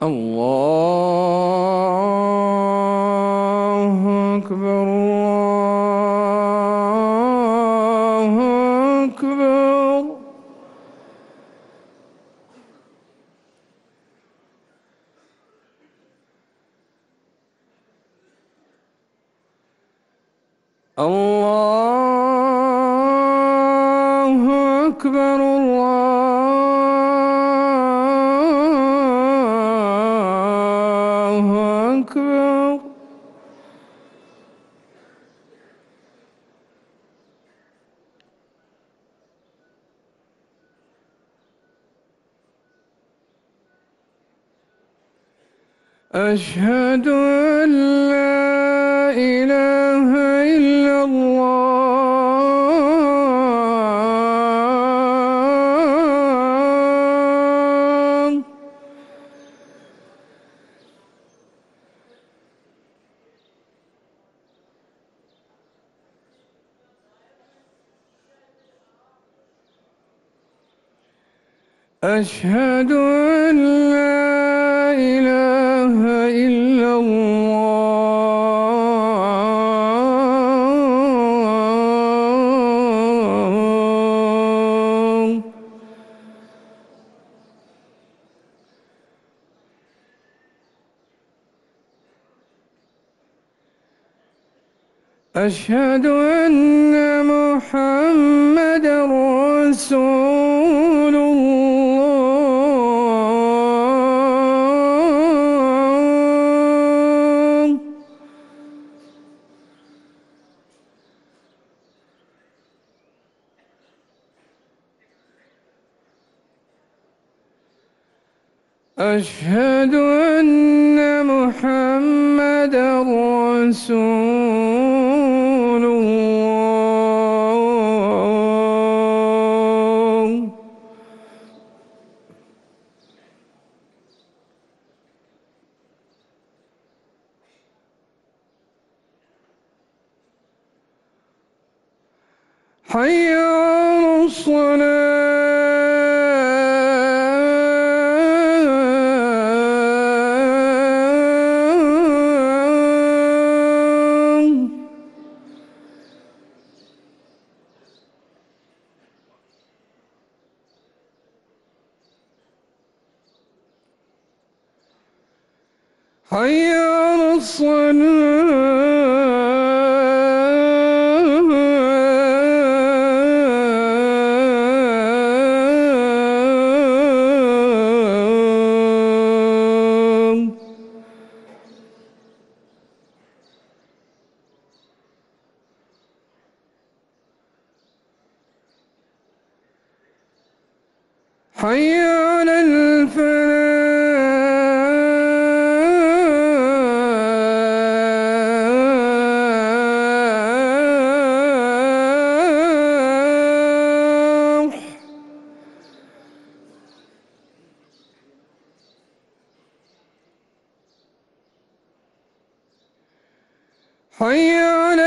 الله أكبر الله أكبر. الله أكبر الله أكبر. أشهد أن لا إله إلا الله. أشهد أن لا إله إلا الله. أشهد أن محمدًا رسول الله. أشهد أن محمدًا رسول الله. حي على الصلاة. حي على الصلاة. حي على الفلاح. حي على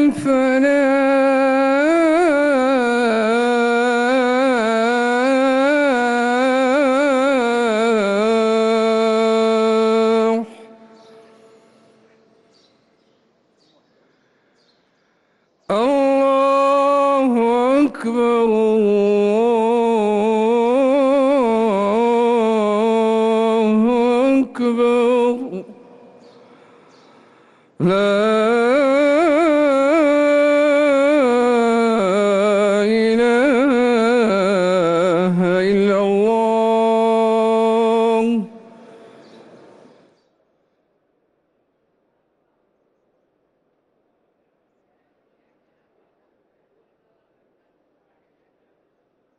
الفلاح. الله أكبر الله أكبر. لا